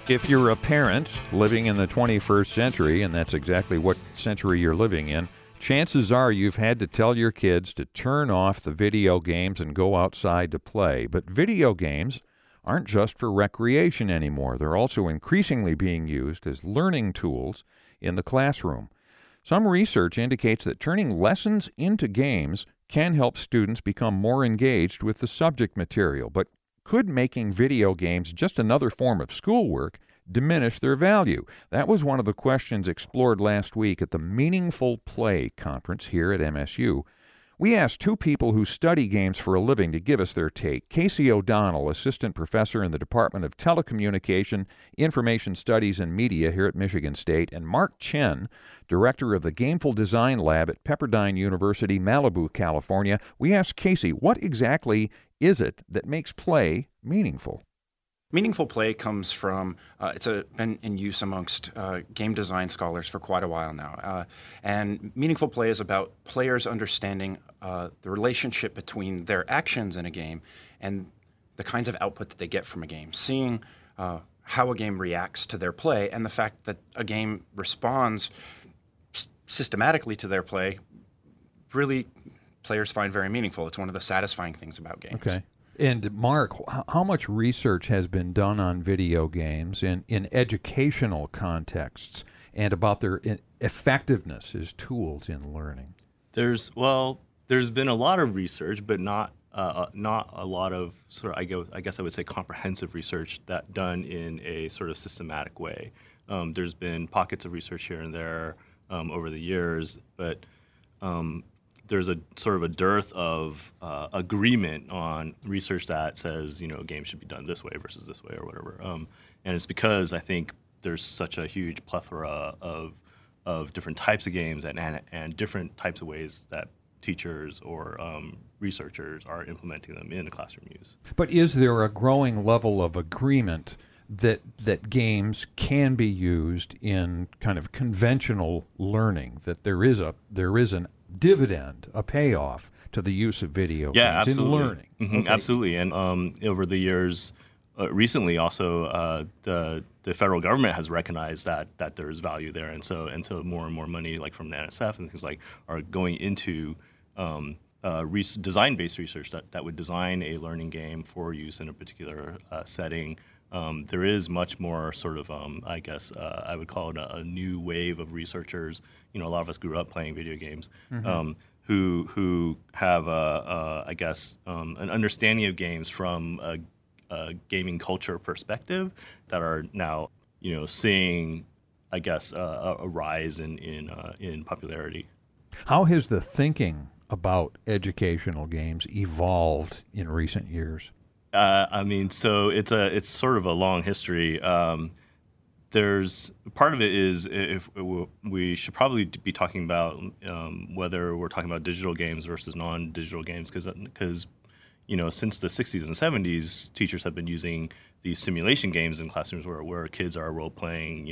If you're a parent living in the 21st century, and that's exactly what century you're living in, chances are you've had to tell your kids to turn off the video games and go outside to play. But video games aren't just for recreation anymore. They're also increasingly being used as learning tools in the classroom. Some research indicates that turning lessons into games can help students become more engaged with the subject material. But could making video games just another form of schoolwork diminish their value? That was one of the questions explored last week at the Meaningful Play conference here at MSU. We asked two people who study games for a living to give us their take. Casey O'Donnell, assistant professor in the Department of Telecommunication, Information Studies, and Media here at Michigan State, and Mark Chen, director of the Gameful Design Lab at Pepperdine University, Malibu, California. We asked Casey, what exactly is it that makes play meaningful? Meaningful play comes from, it's been in use amongst game design scholars for quite a while now. And meaningful play is about players understanding the relationship between their actions in a game and the kinds of output that they get from a game. Seeing how a game reacts to their play and the fact that a game responds systematically to their play, really players find very meaningful. It's one of the satisfying things about games. Okay. And Mark, how much research has been done on video games in educational contexts and about their effectiveness as tools in learning? There's been a lot of research, but not a lot of sort of, I guess I would say, comprehensive research that done in a sort of systematic way. There's been pockets of research here and there over the years, but there's a sort of a dearth of agreement on research that says, games should be done this way versus this way or whatever. And it's because I think there's such a huge plethora of different types of games and different types of ways that teachers or researchers are implementing them in the classroom use. But is there a growing level of agreement that games can be used in kind of conventional learning, that there is an dividend, a payoff to the use of video games in learning? Mm-hmm, okay. Absolutely. And over the years, recently also, the federal government has recognized that there's value there, and so more and more money, like from the NSF and things like, are going into design-based research that would design a learning game for use in a particular setting. There is much more sort of, I would call it a new wave of researchers. A lot of us grew up playing video games, mm-hmm. Who have, an understanding of games from a gaming culture perspective that are now, seeing, a rise in popularity. How has the thinking about educational games evolved in recent years? So it's sort of a long history. There's part of it is if we should probably be talking about whether we're talking about digital games versus non-digital games, because since the 60s and 70s, teachers have been using these simulation games in classrooms where kids are role playing,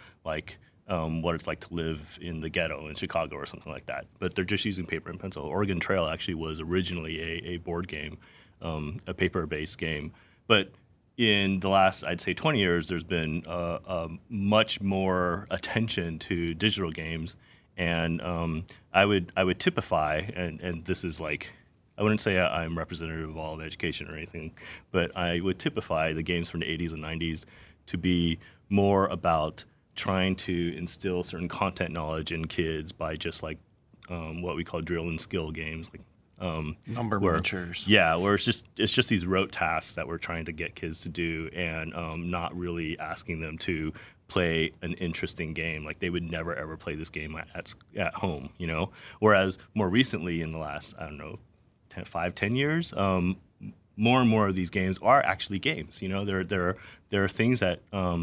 what it's like to live in the ghetto in Chicago or something like that. But they're just using paper and pencil. Oregon Trail actually was originally a board game. A paper-based game. But in the last, I'd say, 20 years, there's been much more attention to digital games. And I would typify, and this is like, I wouldn't say I'm representative of all of education or anything, but I would typify the games from the 80s and 90s to be more about trying to instill certain content knowledge in kids by just like what we call drill and skill games, like number munchers. Yeah, where it's just these rote tasks that we're trying to get kids to do, and not really asking them to play an interesting game. Like they would never ever play this game at home, Whereas more recently, in the last 5-10 years, more and more of these games are actually games. There are things that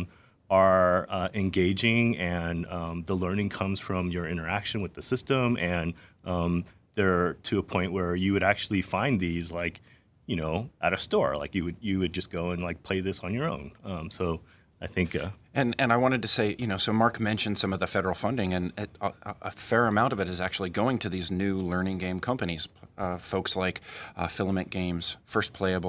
are engaging, and the learning comes from your interaction with the system, and they're to a point where you would actually find these at a store. Like you would just go and play this on your own. So I think and I wanted to say, so Mark mentioned some of the federal funding, and a fair amount of it is actually going to these new learning game companies, folks like Filament Games, First Playable,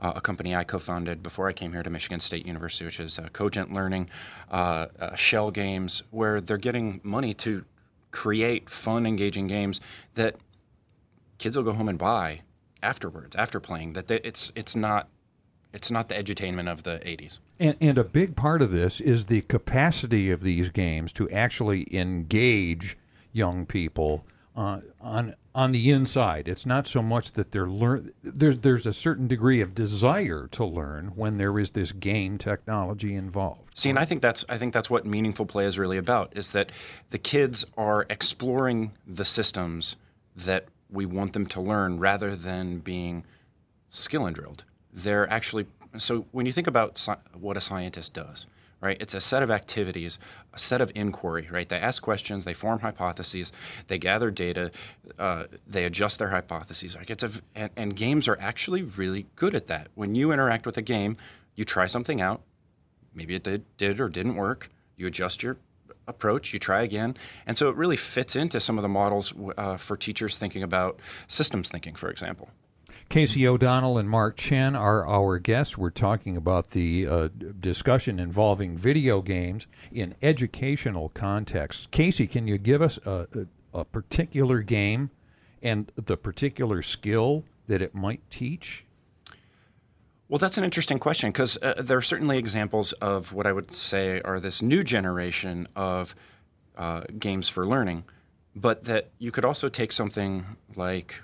a company I co-founded before I came here to Michigan State University, which is Cogent Learning, Shell Games, where they're getting money to create fun, engaging games that kids will go home and buy afterwards, after playing. It's not the edutainment of the 80s. And a big part of this is the capacity of these games to actually engage young people on the inside. It's not so much that there's a certain degree of desire to learn when there is this game technology involved. See, and I think that's what meaningful play is really about, is that the kids are exploring the systems that we want them to learn rather than being skill and drilled. They're actually, so when you think about what a scientist does, right? It's a set of activities, a set of inquiry, right? They ask questions, they form hypotheses, they gather data, they adjust their hypotheses. Like and games are actually really good at that. When you interact with a game, you try something out, maybe it did or didn't work, you adjust your approach, you try again. And so it really fits into some of the models for teachers thinking about systems thinking, for example. Casey O'Donnell and Mark Chen are our guests. We're talking about the discussion involving video games in educational contexts. Casey, can you give us a particular game and the particular skill that it might teach? Well, that's an interesting question, because there are certainly examples of what I would say are this new generation of games for learning, but that you could also take something like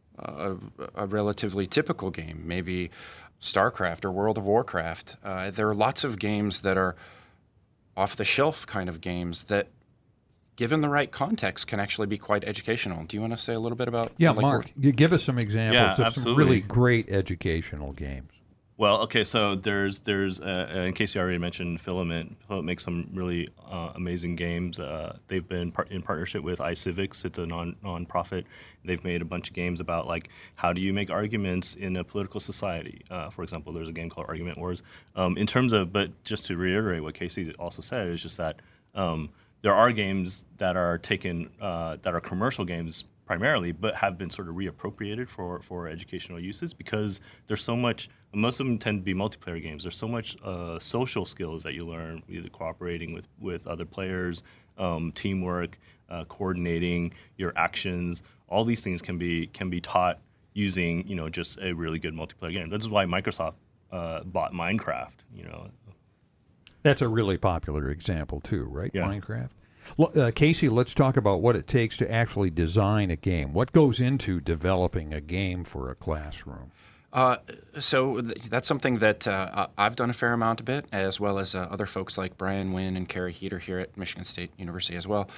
a relatively typical game, maybe StarCraft or World of Warcraft. There are lots of games that are off-the-shelf kind of games that, given the right context, can actually be quite educational. Do you want to say a little bit about? Yeah, Mark, give us some examples of some really great educational games. Well, okay, so there's in case you already mentioned Filament. Filament makes some really amazing games. They've been in partnership with iCivics. It's a non-profit. They've made a bunch of games about, like, how do you make arguments in a political society. For example, there's a game called Argument Wars. But just to reiterate what Casey also said, is just that there are games that are taken that are commercial games primarily, but have been sort of reappropriated for educational uses, because there's so much. Most of them tend to be multiplayer games. There's so much social skills that you learn, either cooperating with other players, teamwork, coordinating your actions. All these things can be taught using, just a really good multiplayer game. This is why Microsoft bought Minecraft. That's a really popular example too, right? Yeah. Minecraft. Casey, let's talk about what it takes to actually design a game. What goes into developing a game for a classroom? So that's something that I've done a fair amount of it, as well as other folks like Brian Wynn and Carrie Heater here at Michigan State University as well.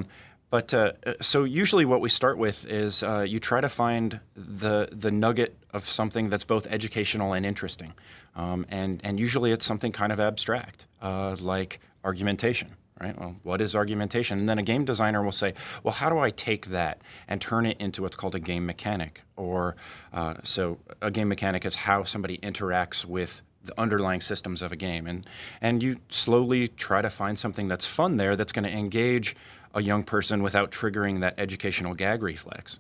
So usually what we start with is you try to find the nugget of something that's both educational and interesting. And usually it's something kind of abstract, like argumentation. Right? Well, what is argumentation? And then a game designer will say, well, how do I take that and turn it into what's called a game mechanic? Or so a game mechanic is how somebody interacts with the underlying systems of a game. And you slowly try to find something that's fun there that's going to engage a young person without triggering that educational gag reflex.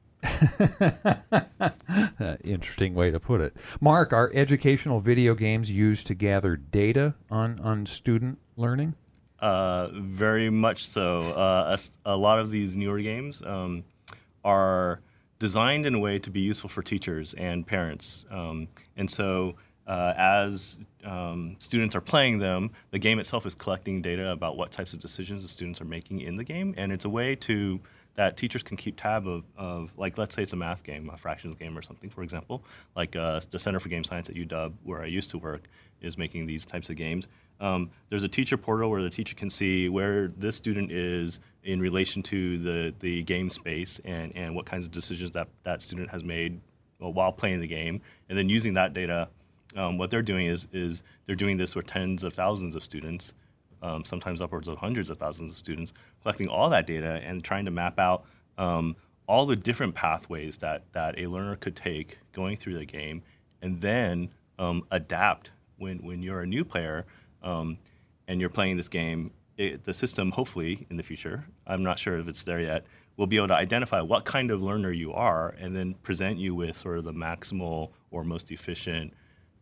Interesting way to put it. Mark, are educational video games used to gather data on student learning? Very much so. A lot of these newer games are designed in a way to be useful for teachers and parents. And so as students are playing them, the game itself is collecting data about what types of decisions the students are making in the game. And it's a way that teachers can keep tab of, like, let's say it's a math game, a fractions game or something, for example. Like the Center for Game Science at UW, where I used to work, is making these types of games. There's a teacher portal where the teacher can see where this student is in relation to the game space and what kinds of decisions that student has made while playing the game. And then using that data, what they're doing is they're doing this with tens of thousands of students, sometimes upwards of hundreds of thousands of students, collecting all that data and trying to map out all the different pathways that a learner could take going through the game, and then adapt when you're a new player and you're playing this game the system, hopefully in the future, I'm not sure if it's there yet, will be able to identify what kind of learner you are and then present you with sort of the maximal or most efficient.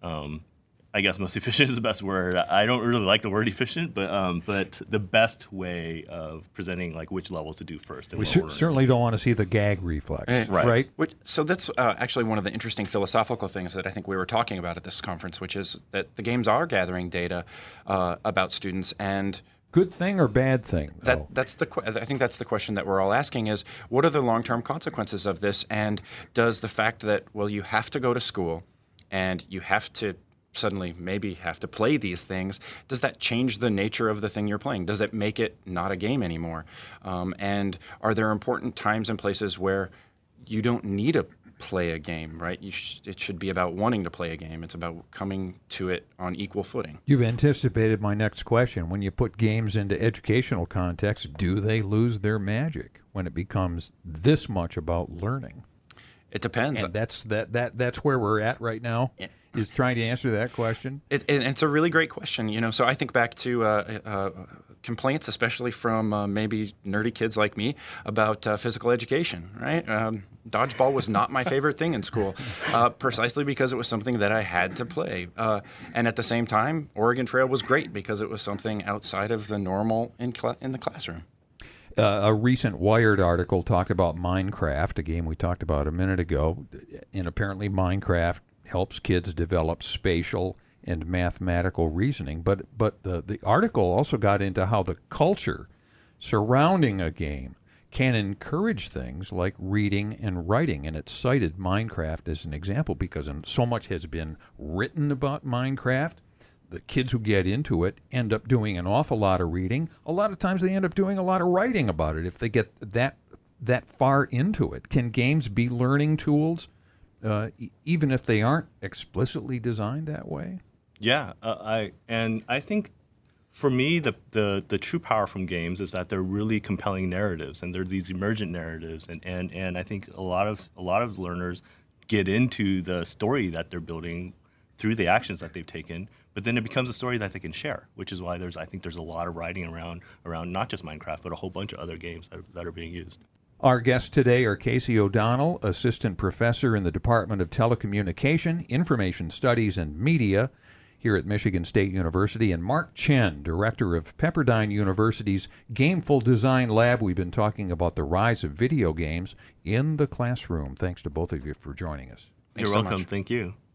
I guess most efficient is the best word. I don't really like the word efficient, but the best way of presenting like which levels to do first. We certainly don't want to see the gag reflex, right? So that's actually one of the interesting philosophical things that I think we were talking about at this conference, which is that the games are gathering data about students. And good thing or bad thing? I think that's the question that we're all asking is, what are the long-term consequences of this? And does the fact that, well, you have to go to school and you have to suddenly maybe have to play these things, does that change the nature of the thing you're playing? Does it make it not a game anymore? And are there important times and places where you don't need to play a game, right? It should be about wanting to play a game. It's about coming to it on equal footing. You've anticipated my next question. When you put games into educational context, do they lose their magic when it becomes this much about learning? It depends. And that's where we're at right now. Yeah. Is trying to answer that question. It's a really great question. So I think back to complaints, especially from maybe nerdy kids like me, about physical education, right? Dodgeball was not my favorite thing in school, precisely because it was something that I had to play. And at the same time, Oregon Trail was great because it was something outside of the normal in the classroom. A recent Wired article talked about Minecraft, a game we talked about a minute ago, and apparently Minecraft helps kids develop spatial and mathematical reasoning. But the article also got into how the culture surrounding a game can encourage things like reading and writing. And it cited Minecraft as an example because so much has been written about Minecraft. The kids who get into it end up doing an awful lot of reading. A lot of times they end up doing a lot of writing about it if they get that far into it. Can games be learning tools? Even if they aren't explicitly designed that way? Yeah, I think for me the true power from games is that they're really compelling narratives, and they're these emergent narratives, and I think a lot of learners get into the story that they're building through the actions that they've taken, but then it becomes a story that they can share, which is why I think there's a lot of writing around not just Minecraft, but a whole bunch of other games that are being used. Our guests today are Casey O'Donnell, Assistant Professor in the Department of Telecommunication, Information Studies, and Media here at Michigan State University, and Mark Chen, Director of Pepperdine University's Gameful Design Lab. We've been talking about the rise of video games in the classroom. Thanks to both of you for joining us. You're welcome. Thank you.